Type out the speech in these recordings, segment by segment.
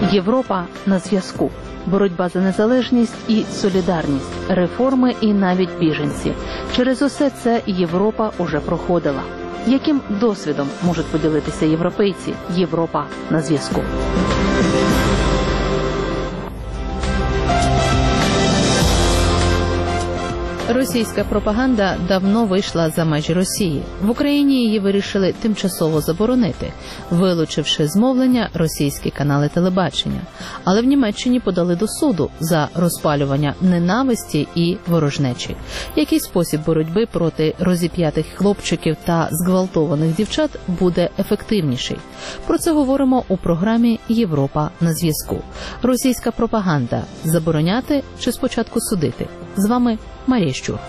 Європа на зв'язку. Боротьба за незалежність і солідарність, реформи і навіть біженці. Через усе це Європа уже проходила. Яким досвідом можуть поділитися європейці? Європа на зв'язку. Російська пропаганда давно вийшла за межі Росії. В Україні її вирішили тимчасово заборонити, вилучивши з мовлення російські канали телебачення. Але в Німеччині подали до суду за розпалювання ненависті і ворожнечі. Який спосіб боротьби проти розіп'ятих хлопчиків та зґвалтованих дівчат буде ефективніший? Про це говоримо у програмі «Європа на зв'язку». Російська пропаганда – забороняти чи спочатку судити? З вами Марія Щур.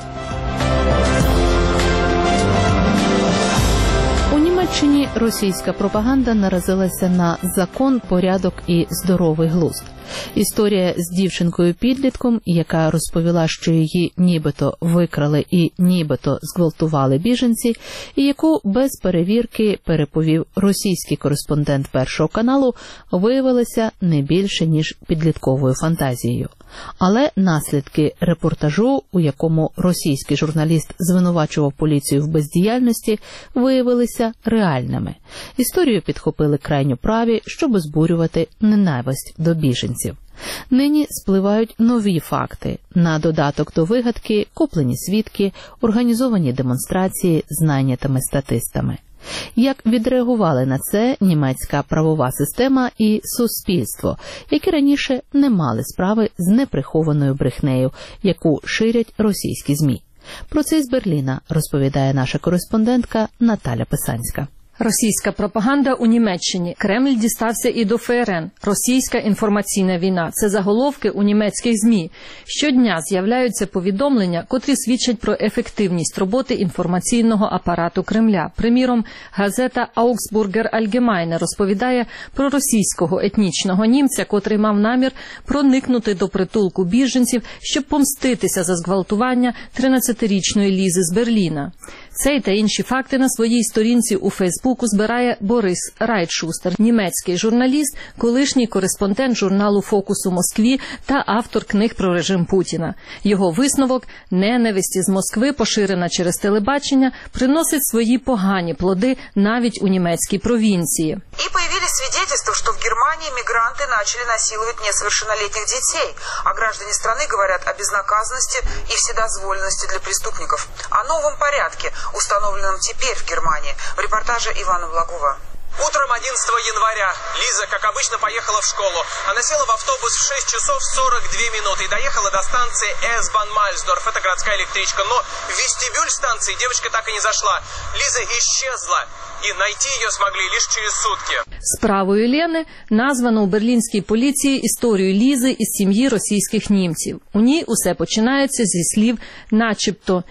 У Німеччині російська пропаганда наразилася на закон, порядок і здоровий глузд. Історія з дівчинкою-підлітком, яка розповіла, що її нібито викрали і нібито зґвалтували біженці, і яку без перевірки переповів російський кореспондент Першого каналу, виявилася не більше, ніж підлітковою фантазією. Але наслідки репортажу, у якому російський журналіст звинувачував поліцію в бездіяльності, виявилися реальними. Історію підхопили крайньо праві, щоб збурювати ненависть до біженців. Нині спливають нові факти. На додаток до вигадки куплені свідки, організовані демонстрації з найнятими статистами. Як відреагували на це німецька правова система і суспільство, які раніше не мали справи з неприхованою брехнею, яку ширять російські ЗМІ. Про це із Берліна розповідає наша кореспондентка Наталя Писанська. Російська пропаганда у Німеччині. Кремль дістався і до ФРН. Російська інформаційна війна. Це заголовки у німецьких ЗМІ. Щодня з'являються повідомлення, котрі свідчать про ефективність роботи інформаційного апарату Кремля. Приміром, газета Augsburger Allgemeine розповідає про російського етнічного німця, котрий мав намір проникнути до притулку біженців, щоб помститися за зґвалтування 13-річної Лізи з Берліна. Цей та інші факти на своїй сторінці у Фейсбуку збирає Борис Райтшустер, німецький журналіст, колишній кореспондент журналу «Фокус» у Москві та автор книг про режим Путіна. Його висновок – ненависть із Москви, поширена через телебачення, приносить свої погані плоди навіть у німецькій провінції. І появились свидетельства, що в Германії мігранти почали насилувати несовершеннолетних дітей, а граждане страны говорят о безнаказанности и вседозволенности для преступников, о новом порядке, установленном теперь в Германии. В репортаже Ивана Благова. Утром 11 января Лиза, как обычно, поехала в школу. Она села в автобус в 6 часов 42 минуты и доехала до станции С-Бан-Мальсдорф. Это городская электричка. Но в вестибюль станции девочка так и не зашла. Лиза исчезла. І знайти її змогли лише через сутки. Справою Лени названо у берлінській поліції історію Лізи із сім'ї російських німців. У ній усе починається зі слів «начебто»,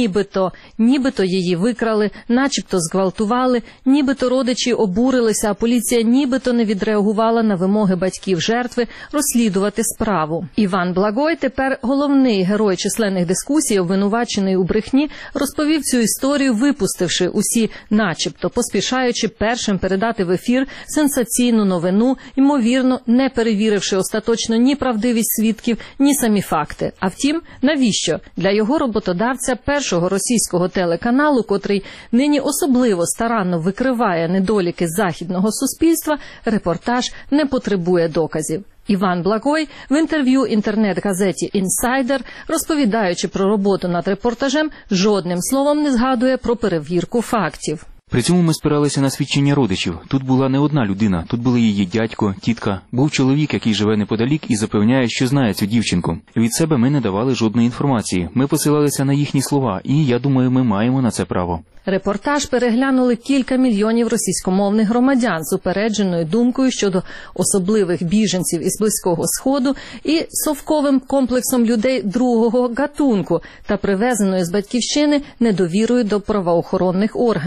«нібито її викрали», «начебто зґвалтували», «нібито родичі обурилися, а поліція нібито не відреагувала на вимоги батьків жертви розслідувати справу». Іван Благой, тепер головний герой численних дискусій, обвинувачений у брехні, розповів цю історію, випустивши усі «начебто», поспішаючи першим передати в ефір сенсаційну новину, ймовірно, не перевіривши остаточно ні правдивість свідків, ні самі факти. А втім, навіщо? Для його роботодавця, першого російського телеканалу, котрий нині особливо старанно викриває недоліки західного суспільства, репортаж не потребує доказів. Іван Благой в інтерв'ю інтернет-газеті «Інсайдер», розповідаючи про роботу над репортажем, жодним словом не згадує про перевірку фактів. При цьому ми спиралися на свідчення родичів. Тут була не одна людина, тут були її дядько, тітка. Був чоловік, який живе неподалік і запевняє, що знає цю дівчинку. Від себе ми не давали жодної інформації. Ми посилалися на їхні слова, і, я думаю, ми маємо на це право. Репортаж переглянули кілька мільйонів російськомовних громадян з упередженою думкою щодо особливих біженців із Близького Сходу і совковим комплексом людей другого гатунку та привезеною з батьківщини недовірою до правоохоронних органів.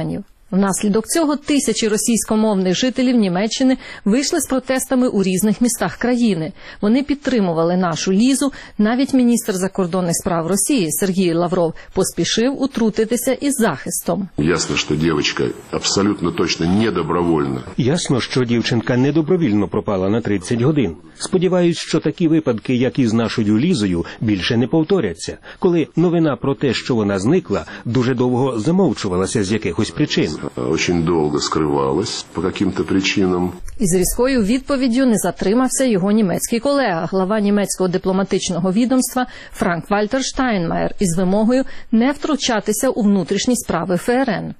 Внаслідок цього тисячі російськомовних жителів Німеччини вийшли з протестами у різних містах країни. Вони підтримували нашу Лізу. Навіть міністр закордонних справ Росії Сергій Лавров поспішив утрутитися із захистом. Ясно, що дівчинка абсолютно точно не добровольна. Ясно, що дівчинка недобровільно пропала на 30 годин. Сподіваюсь, що такі випадки, як і з нашою Лізою, більше не повторяться, коли новина про те, що вона зникла, дуже довго замовчувалася з якихось причин. Дуже довго скривалась по яким-то причинам. Із різкою відповіддю не затримався його німецький колега, глава німецького дипломатичного відомства Франк-Вальтер Штайнмаєр із вимогою не втручатися у внутрішні справи ФРН.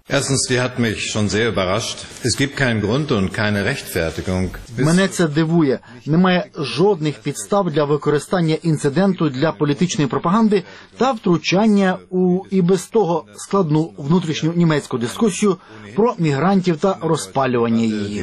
Мене це дивує. Немає жодних підстав для використання інциденту для політичної пропаганди та втручання у і без того складну внутрішню німецьку дискусію про мігрантів та розпалювання її.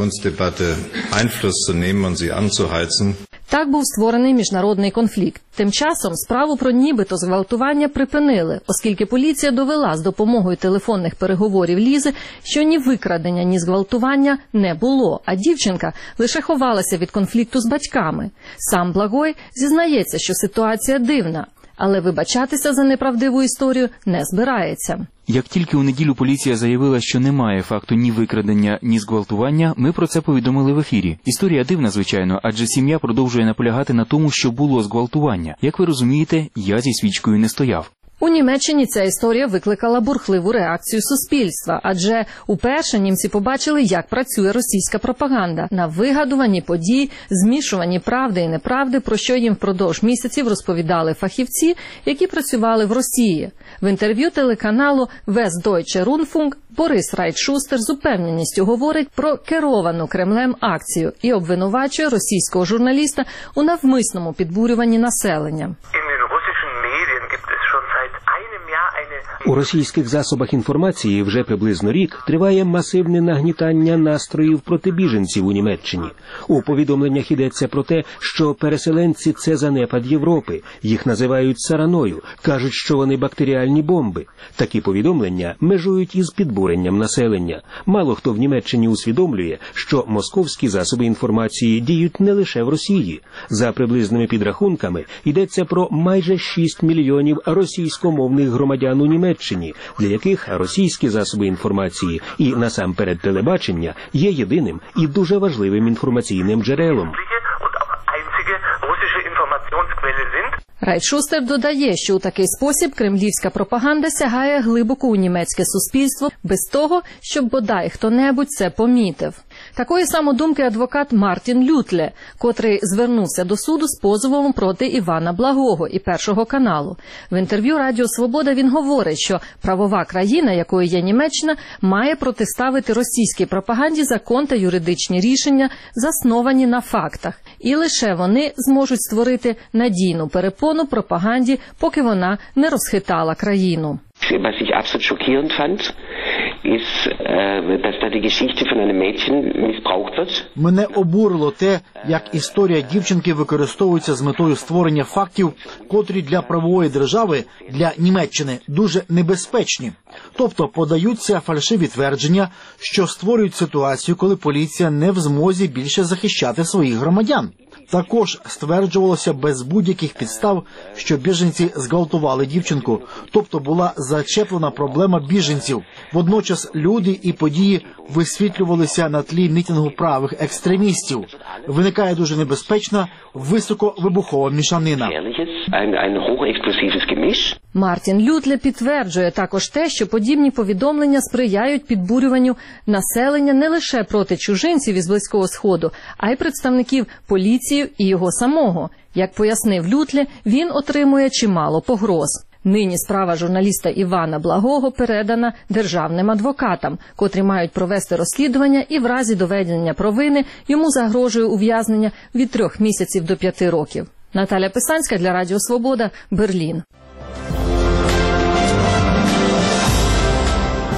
Так був створений міжнародний конфлікт. Тим часом справу про нібито зґвалтування припинили, оскільки поліція довела з допомогою телефонних переговорів Лізи, що ні викрадення, ні зґвалтування не було, а дівчинка лише ховалася від конфлікту з батьками. Сам Благой зізнається, що ситуація дивна, але вибачатися за неправдиву історію не збирається. Як тільки у неділю поліція заявила, що немає факту ні викрадення, ні зґвалтування, ми про це повідомили в ефірі. Історія дивна, звичайно, адже сім'я продовжує наполягати на тому, що було зґвалтування. Як ви розумієте, я зі свічкою не стояв. У Німеччині ця історія викликала бурхливу реакцію суспільства, адже уперше німці побачили, як працює російська пропаганда на вигадувані події, змішувані правди і неправди, про що їм впродовж місяців розповідали фахівці, які працювали в Росії. В інтерв'ю телеканалу Westdeutsche Rundfunk Борис Райт-Шустер з упевненістю говорить про керовану Кремлем акцію і обвинувачує російського журналіста у навмисному підбурюванні населення. У російських засобах інформації вже приблизно рік триває масивне нагнітання настроїв проти біженців у Німеччині. У повідомленнях йдеться про те, що переселенці – це занепад Європи, їх називають сараною, кажуть, що вони бактеріальні бомби. Такі повідомлення межують із підбуренням населення. Мало хто в Німеччині усвідомлює, що московські засоби інформації діють не лише в Росії. За приблизними підрахунками йдеться про майже 6 мільйонів російськомовних громадян у Німеччині, для яких російські засоби інформації і, насамперед, телебачення є єдиним і дуже важливим інформаційним джерелом. Райт-Шустер додає, що у такий спосіб кремлівська пропаганда сягає глибоко у німецьке суспільство, без того, щоб бодай хто-небудь це помітив. Такої самодумки адвокат Мартін Лютле, котрий звернувся до суду з позовом проти Івана Благого і Першого каналу. В інтерв'ю Радіо Свобода він говорить, що правова країна, якою є Німеччина, має протиставити російській пропаганді закон та юридичні рішення, засновані на фактах. І лише вони зможуть створити надійну перепону пропаганді, поки вона не розхитала країну. Was ich absolut schockierend fand, ist, dass da die Geschichte von einem Mädchen missbraucht wird. Мене обурило те, як історія дівчинки використовується з метою створення фактів, котрі для правової держави, для Німеччини, дуже небезпечні. Тобто подаються фальшиві твердження, що створюють ситуацію, коли поліція не в змозі більше захищати своїх громадян. Також стверджувалося без будь-яких підстав, що біженці зґвалтували дівчинку, тобто була зачеплена проблема біженців. Водночас люди і події висвітлювалися на тлі мітингу правих екстремістів. Виникає дуже небезпечна, високовибухова мішанина. Мартін Лютле підтверджує також те, що подібні повідомлення сприяють підбурюванню населення не лише проти чужинців із Близького Сходу, а й представників поліції і його самого. Як пояснив Лютле, він отримує чимало погроз. Нині справа журналіста Івана Благого передана державним адвокатам, котрі мають провести розслідування і в разі доведення провини йому загрожує ув'язнення від 3 місяців до 5 років. Наталя Писанська для Радіо Свобода, Берлін.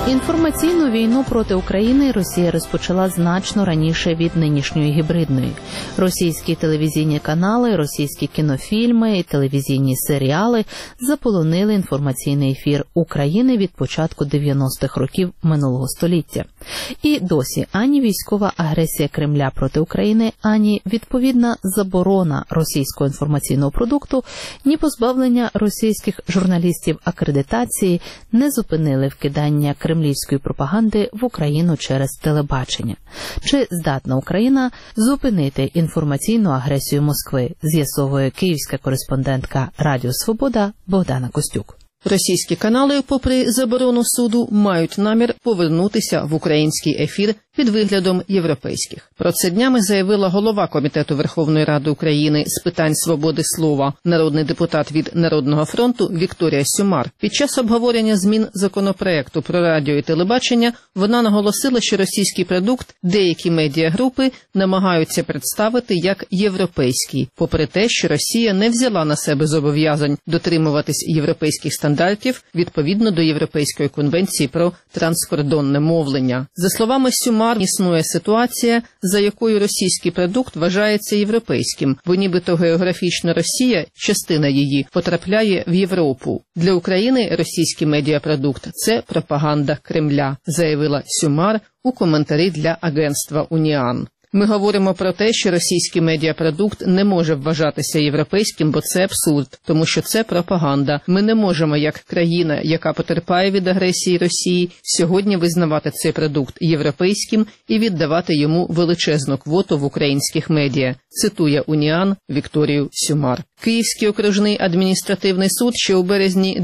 Інформаційну війну проти України Росія розпочала значно раніше від нинішньої гібридної. Російські телевізійні канали, російські кінофільми і телевізійні серіали заполонили інформаційний ефір України від початку 90-х років минулого століття. І досі ані військова агресія Кремля проти України, ані відповідна заборона російського інформаційного продукту, ні позбавлення російських журналістів акредитації не зупинили вкидання кремлівської пропаганди в Україну через телебачення. Чи здатна Україна зупинити інформаційну агресію Москви, з'ясовує київська кореспондентка Радіо Свобода Богдана Костюк. Російські канали, попри заборону суду, мають намір повернутися в український ефір під виглядом європейських. Про це днями заявила голова Комітету Верховної Ради України з питань свободи слова, народний депутат від Народного фронту Вікторія Сюмар. Під час обговорення змін законопроекту про радіо і телебачення вона наголосила, що російський продукт деякі медіагрупи намагаються представити як європейський, попри те, що Росія не взяла на себе зобов'язань дотримуватись європейських стандартів відповідно до Європейської конвенції про транскордонне мовлення. За словами Сюмар, існує ситуація, за якою російський продукт вважається європейським, бо нібито географічно Росія, частина її, потрапляє в Європу. Для України російський медіапродукт – це пропаганда Кремля, заявила Сюмар у коментарі для агентства «Уніан». Ми говоримо про те, що російський медіапродукт не може вважатися європейським, бо це абсурд, тому що це пропаганда. Ми не можемо, як країна, яка потерпає від агресії Росії, сьогодні визнавати цей продукт європейським і віддавати йому величезну квоту в українських медіа, цитує «Уніан» Вікторію Сюмар. Київський окружний адміністративний суд ще у березні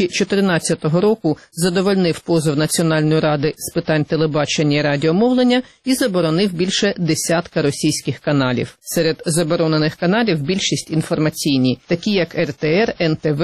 2014 року задовольнив позов Національної ради з питань телебачення і радіомовлення і заборонив більше десятка російських каналів. Серед заборонених каналів більшість інформаційні, такі як РТР, НТВ,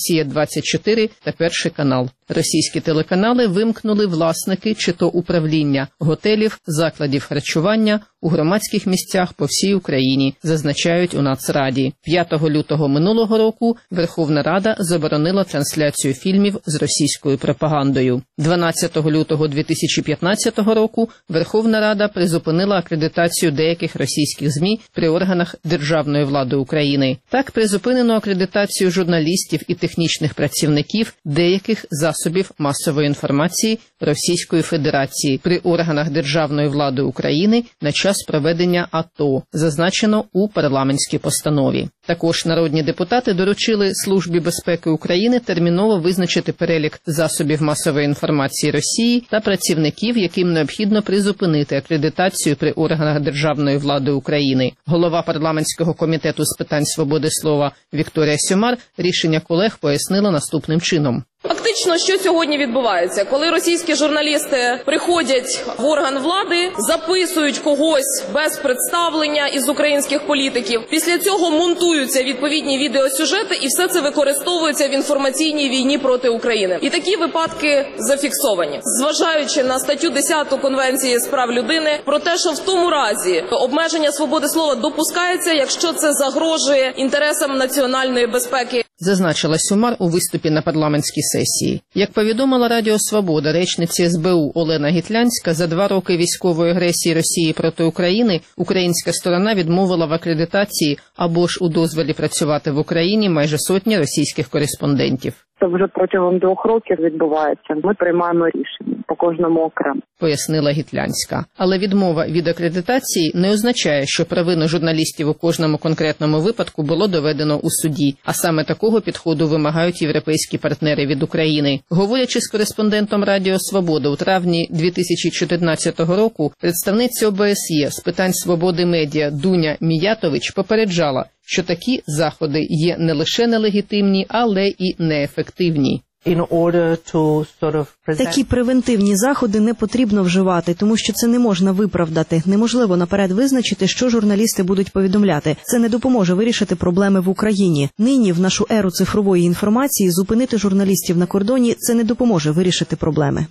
Росія-24 та Перший канал. Російські телеканали вимкнули власники чи то управління готелів, закладів харчування у громадських місцях по всій Україні, зазначають у Нацраді. 5 лютого минулого року Верховна Рада заборонила трансляцію фільмів з російською пропагандою. 12 лютого 2015 року Верховна Рада призупинила акредитацію деяких російських ЗМІ при органах державної влади України. Так призупинено акредитацію журналістів і технічних працівників деяких засобів масової інформації Російської Федерації при органах державної влади України на час проведення АТО, зазначено у парламентській постанові. Також народні депутати доручили Службі безпеки України терміново визначити перелік засобів масової інформації Росії та працівників, яким необхідно призупинити акредитацію при органах державної влади України. Голова парламентського комітету з питань свободи слова Вікторія Сюмар рішення колег пояснила наступним чином. Фактично, що сьогодні відбувається? Коли російські журналісти приходять в орган влади, записують когось без представлення із українських політиків, після цього монтуються відповідні відеосюжети і все це використовується в інформаційній війні проти України. І такі випадки зафіксовані. Зважаючи на статтю 10 Конвенції з прав людини про те, що в тому разі обмеження свободи слова допускається, якщо це загрожує інтересам національної безпеки. Зазначила Сюмар у виступі на парламентській сесії. Як повідомила Радіо Свобода, речниці СБУ Олена Гітлянська, за 2 роки військової агресії Росії проти України українська сторона відмовила в акредитації або ж у дозволі працювати в Україні майже сотні російських кореспондентів. Це вже протягом 2 років відбувається. Ми приймаємо рішення по кожному окремо, пояснила Гітлянська. Але відмова від акредитації не означає, що провину журналістів у кожному конкретному випадку було доведено у суді. А саме такого підходу вимагають європейські партнери від України. Говорячи з кореспондентом Радіо Свобода у травні 2014 року, представниця ОБСЄ з питань свободи медіа Дуня Міятович попереджала, що такі заходи є не лише нелегітимні, але і неефективні. Такі превентивні заходи не потрібно вживати, тому що це не можна виправдати. Неможливо наперед визначити, що журналісти будуть повідомляти. Це не допоможе вирішити проблеми в Україні. Нині, в нашу еру цифрової інформації, зупинити журналістів на кордоні – це не допоможе вирішити проблеми.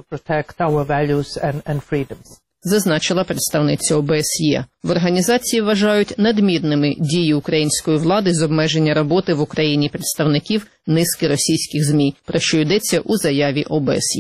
Зазначила представниця ОБСЄ. В організації вважають надмірними дії української влади з обмеження роботи в Україні представників низки російських ЗМІ, про що йдеться у заяві ОБСЄ.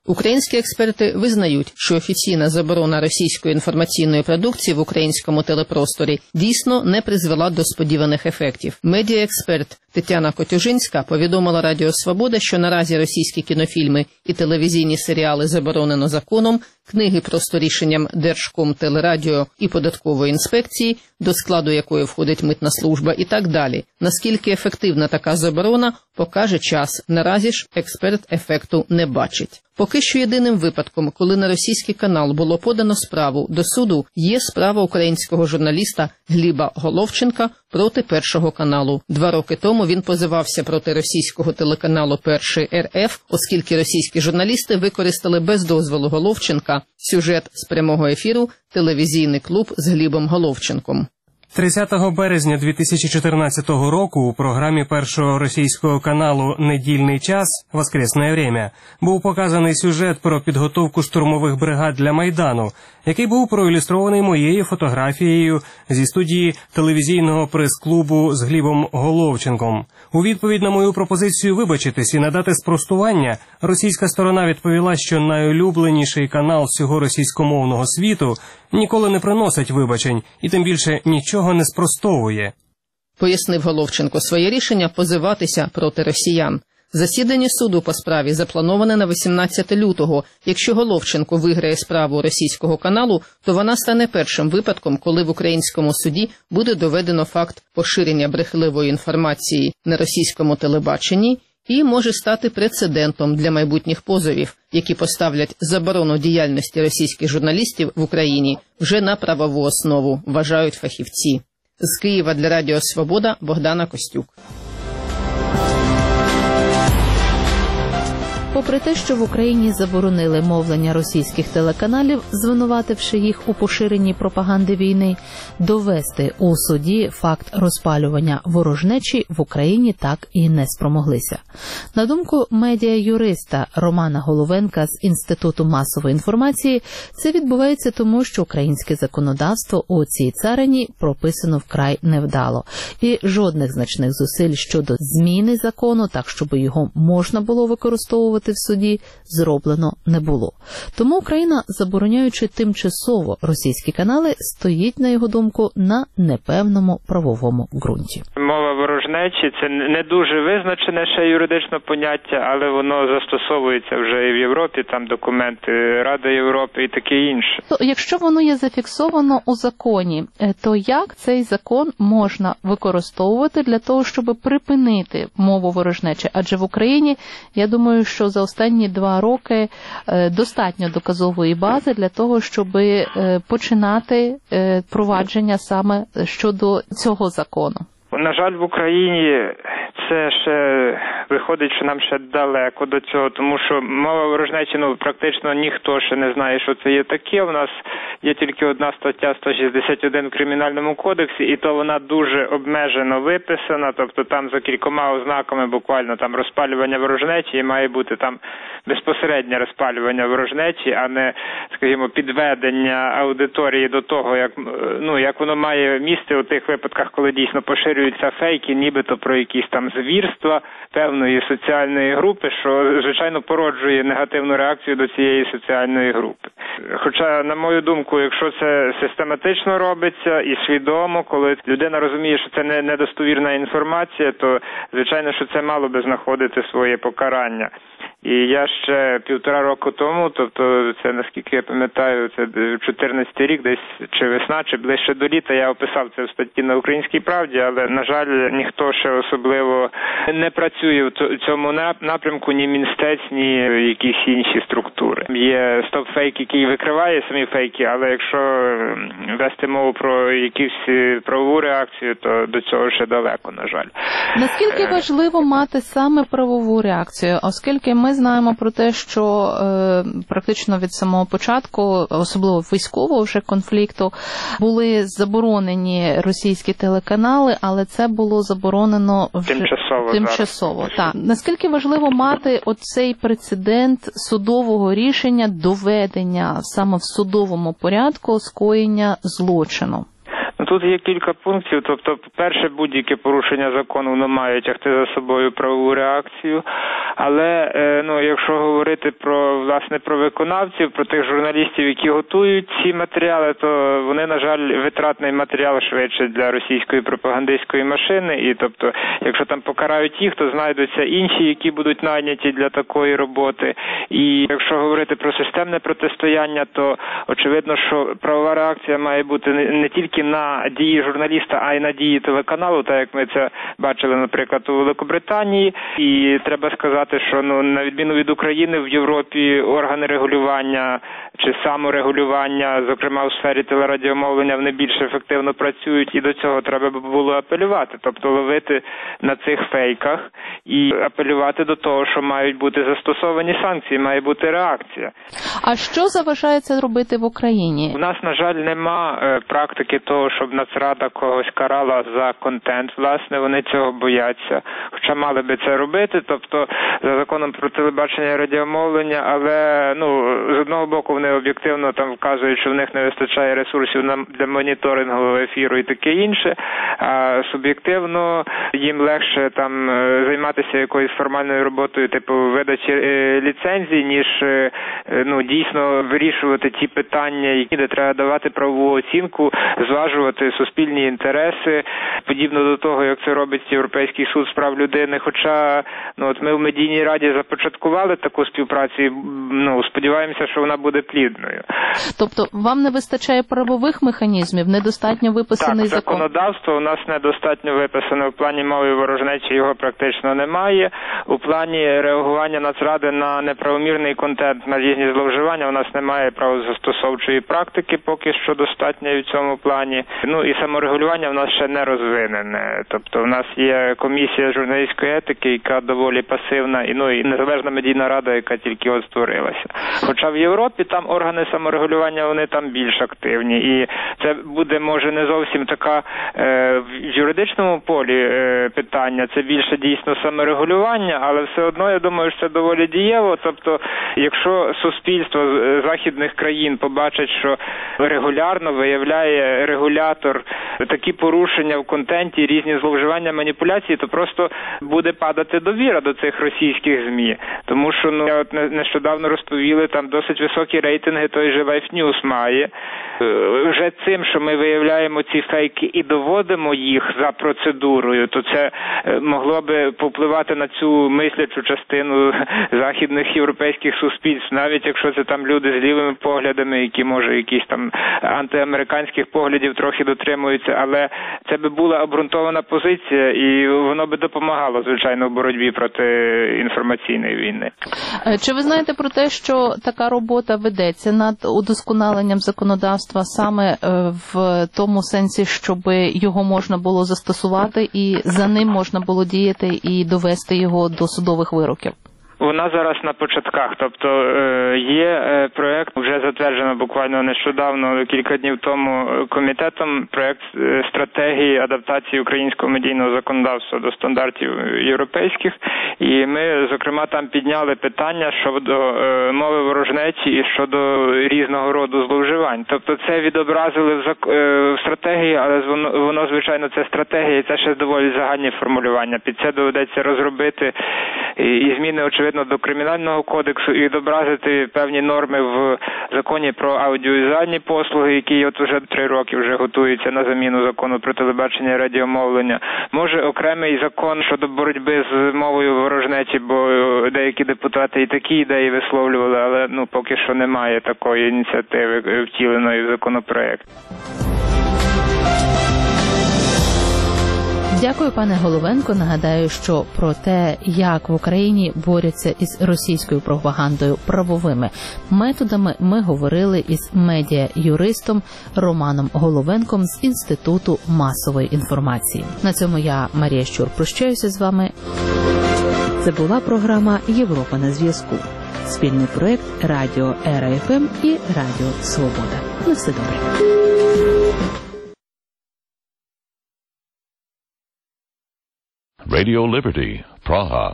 Українські експерти визнають, що офіційна заборона російської інформаційної продукції в українському телепросторі дійсно не призвела до сподіваних ефектів. Медіаексперт Тетяна Котюжинська повідомила Радіо Свобода, що наразі російські кінофільми і телевізійні серіали заборонено законом, книги просто рішенням Держкомтелерадіо і податкової інспекції, до складу якої входить митна служба і так далі. Наскільки ефективна така заборона, покаже час. Наразі ж експерт ефекту не бачить. Поки що єдиним випадком, коли на російський канал було подано справу до суду, є справа українського журналіста Гліба Головченка проти Першого каналу. 2 роки тому він позивався проти російського телеканалу «Перший РФ», оскільки російські журналісти використали без дозволу Головченка сюжет з прямого ефіру «Телевізійний клуб з Глібом Головченком». 30 березня 2014 року у програмі першого російського каналу «Недільний час» «Воскресне время» був показаний сюжет про підготовку штурмових бригад для Майдану, який був проілюстрований моєю фотографією зі студії телевізійного прес-клубу з Глібом Головченком. У відповідь на мою пропозицію вибачитись і надати спростування, російська сторона відповіла, що найулюбленіший канал всього російськомовного світу ніколи не приносить вибачень і тим більше нічого не спростовує. Пояснив Головченко своє рішення позиватися проти росіян. Засідання суду по справі заплановане на 18 лютого. Якщо Головченко виграє справу російського каналу, то вона стане першим випадком, коли в українському суді буде доведено факт поширення брехливої інформації на російському телебаченні і може стати прецедентом для майбутніх позовів, які поставлять заборону діяльності російських журналістів в Україні вже на правову основу, вважають фахівці. З Києва для Радіо Свобода Богдана Костюк. Попри те, що в Україні заборонили мовлення російських телеканалів, звинувативши їх у поширенні пропаганди війни, довести у суді факт розпалювання ворожнечі в Україні так і не спромоглися. На думку медіа-юриста Романа Головенка з Інституту масової інформації, це відбувається тому, що українське законодавство у цій царині прописано вкрай невдало. І жодних значних зусиль щодо зміни закону, так щоб його можна було використовувати в суді, зроблено не було. Тому Україна, забороняючи тимчасово російські канали, стоїть, на його думку, на непевному правовому ґрунті. Мова ворожнечі – це не дуже визначене ще юридичне поняття, але воно застосовується вже і в Європі, там документи Ради Європи і таке інше. То, якщо воно є зафіксовано у законі, то як цей закон можна використовувати для того, щоб припинити мову ворожнечі? Адже в Україні, я думаю, що за останні 2 роки достатньо доказової бази для того, щоб починати провадження саме щодо цього закону. На жаль, в Україні це ще виходить, що нам ще далеко до цього, тому що мова ворожнечі, практично ніхто ще не знає, що це є таке. У нас є тільки одна стаття 161 в Кримінальному кодексі, і то вона дуже обмежено виписана, тобто там за кількома ознаками буквально там розпалювання ворожнечі, і має бути там безпосереднє розпалювання ворожнечі, а не, скажімо, підведення аудиторії до того, як воно має місце у тих випадках, коли дійсно поширюються фейки, нібито про якісь там звірства певної соціальної групи, що, звичайно, породжує негативну реакцію до цієї соціальної групи. Хоча, на мою думку, якщо це систематично робиться і свідомо, коли людина розуміє, що це недостовірна інформація, то, звичайно, що це мало би знаходити своє покарання. І я ще 1,5 року тому, тобто це, наскільки я пам'ятаю, це 2014 рік, десь чи весна, чи ближче до літа, я описав це в статті на «Українській правді», але, на жаль, ніхто ще особливо не працює в цьому напрямку, ні Мінстець, ні якісь інші структури. Є стоп-фейк, який викриває самі фейки, але якщо вести мову про якусь правову реакцію, то до цього ще далеко, на жаль. Наскільки важливо мати саме правову реакцію, оскільки ми знаємо про те, що практично від самого початку, особливо військового вже конфлікту, були заборонені російські телеканали, але це було заборонено вже тимчасово. Так. Наскільки важливо мати оцей прецедент судового рішення, доведення саме в судовому порядку скоєння злочину? Тут Тут є кілька пунктів. Тобто, перше, будь-яке порушення закону воно має тягти за собою правову реакцію. Але, якщо говорити про виконавців, про тих журналістів, які готують ці матеріали, то вони, на жаль, витратний матеріал швидше для російської пропагандистської машини. І, тобто, якщо там покарають їх, то знайдуться інші, які будуть найняті для такої роботи. І якщо говорити про системне протистояння, то очевидно, що правова реакція має бути не тільки на дії журналіста, а й на дії телеканалу, так як ми це бачили, наприклад, у Великобританії. І треба сказати, що на відміну від України, в Європі органи регулювання чи саморегулювання, зокрема у сфері телерадіомовлення, вони більш ефективно працюють, і до цього треба було апелювати, тобто ловити на цих фейках і апелювати до того, що мають бути застосовані санкції, має бути реакція. А що заважає це робити в Україні? У нас, на жаль, нема практики того, щоб Нацрада когось карала за контент. Власне, вони цього бояться, хоча мали би це робити, тобто за законом про телебачення і радіомовлення, але з одного боку вони об'єктивно там вказують, що в них не вистачає ресурсів для моніторингу ефіру і таке інше, а суб'єктивно їм легше там займатися якоюсь формальною роботою, типу видачі ліцензій, ніж дійсно вирішувати ті питання, де треба давати правову оцінку, зважувати суспільні інтереси, подібно до того, як це робить Європейський суд з прав людини. Хоча ми в медійній раді започаткували таку співпрацю і сподіваємося, що вона буде плідною. Тобто вам не вистачає правових механізмів, недостатньо виписаний закон? Так, законодавство у нас недостатньо виписане. В плані мови ворожнечі його практично немає. У плані реагування Нацради на неправомірний контент, на різні зловживання у нас немає правозастосовчої практики поки що достатньо в цьому плані. І саморегулювання в нас ще не розвинене. Тобто у нас є комісія журналістської етики, яка доволі пасивна, і незалежна медійна рада, яка тільки от створилася. Хоча в Європі там органи саморегулювання, вони там більш активні. І це буде, може, не зовсім така в юридичному полі питання, це більше дійсно саморегулювання, але все одно, я думаю, що це доволі дієво. Тобто, якщо суспільство західних країн побачить, що регулярно виявляє регулятор такі порушення в контенті, різні зловживання, маніпуляції, то просто буде падати довіра до цих російських ЗМІ. Тому що, нещодавно розповіли, там досить високі рейтинги той же Life News має. Вже цим, що ми виявляємо ці фейки і доводимо їх за процедурою, то це могло би повпливати на цю мислячу частину західних європейських суспільств, навіть якщо це там люди з лівими поглядами, які, може, якісь там антиамериканських поглядів трохи дотримуються, але це би була обґрунтована позиція, і воно би допомагало, звичайно, в боротьбі проти інформаційної війни. Чи ви знаєте про те, що така робота ведеться над удосконаленням законодавства саме в тому сенсі, щоб його можна було застосувати і за ним можна було діяти і довести його до судових вироків? Вона зараз на початках, тобто є проєкт, вже затверджено буквально нещодавно, кілька днів тому комітетом, проєкт стратегії адаптації українського медійного законодавства до стандартів європейських, і ми, зокрема, там підняли питання щодо мови ворожнечі і щодо різного роду зловживань. Тобто це відобразили в стратегії, але воно, звичайно, це стратегія, і це ще доволі загальні формулювання. Під це доведеться розробити і зміни, очевидно, до Кримінального кодексу і відобразити певні норми в законі про аудіовізуальні послуги, які от вже 3 роки вже готуються на заміну закону про телебачення і радіомовлення. Може, окремий закон щодо боротьби з мовою ворожнечі, бо деякі депутати і такі ідеї висловлювали, але поки що немає такої ініціативи втіленої в законопроект. Дякую, пане Головенко. Нагадаю, що про те, як в Україні борються із російською пропагандою правовими методами, ми говорили із медіа-юристом Романом Головенком з Інституту масової інформації. На цьому я, Марія Щур, прощаюся з вами. Це була програма «Європа на зв'язку». Спільний проект Радіо РФМ і Радіо Свобода. На все добре. Radio Liberty, Praha.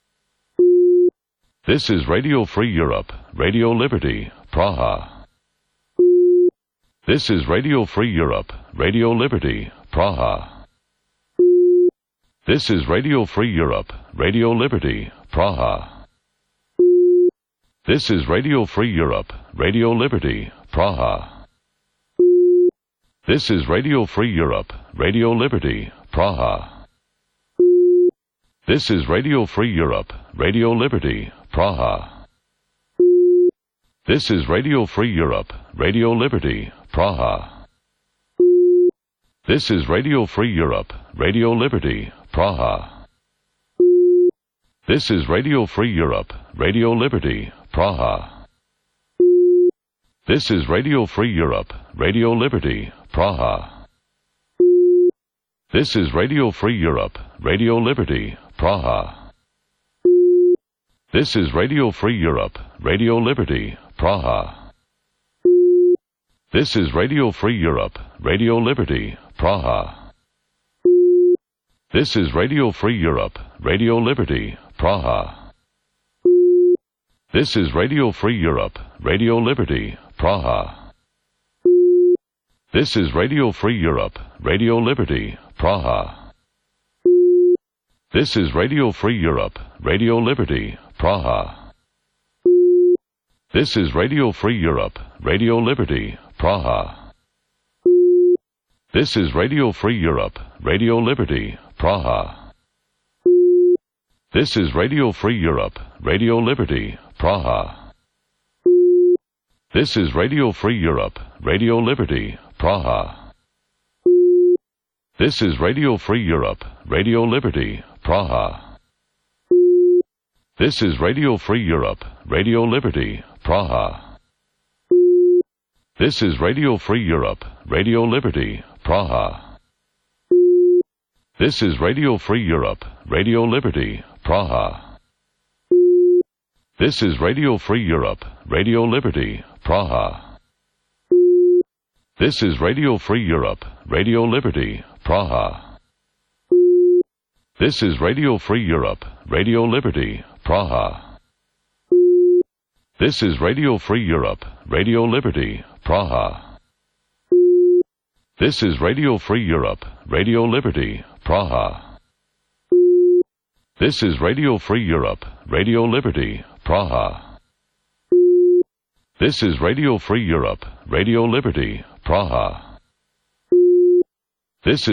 This is Radio Free Europe, Radio Liberty, Praha. This is Radio Free Europe, Radio Liberty, Praha. This is Radio Free Europe, Radio Liberty, Praha. This is Radio Free Europe, Radio Liberty, Praha. This is Radio Free Europe, Radio Liberty, Praha. This is Radio Free Europe, Radio Liberty, Praha. This is Radio Free Europe, Radio Liberty, Praha. This is Radio Free Europe, Radio Liberty, Praha. This is Radio Free Europe, Radio Liberty, Praha. This is Radio Free Europe, Radio Liberty, Praha. This is Radio Free Europe, Radio Liberty, Praha. This is Radio Free Europe, Radio Liberty, Praha. This is Radio Free Europe, Radio Liberty, Praha. This is Radio Free Europe, Radio Liberty, Praha. This is Radio Free Europe, Radio Liberty, Praha. This is Radio Free Europe, Radio Liberty, Praha. This is Radio Free Europe, Radio Liberty, Praha. This is Radio Free Europe, Radio Liberty, Praha. This is Radio Free Europe, Radio Liberty, Praha. This is Radio Free Europe, Radio Liberty, Praha. This is Radio Free Europe, Radio Liberty, Praha. This is Radio Free Europe, Radio Liberty, Praha. This is Radio Free Europe, Radio Liberty, Praha. This is Radio Free Europe, Radio Liberty, Praha. This is Radio Free Europe, Radio Liberty, Praha. This is Radio Free Europe, Radio Liberty, Praha. This is Radio Free Europe, Radio Liberty, Praha. This is Radio Free Europe, Radio Liberty, Praha. This is Radio Free Europe, Radio Liberty, Praha. This is Radio Free Europe, Radio Liberty, Praha. This is Radio Free Europe, Radio Liberty, Praha. This is Radio Free Europe, Radio Liberty, Praha. This is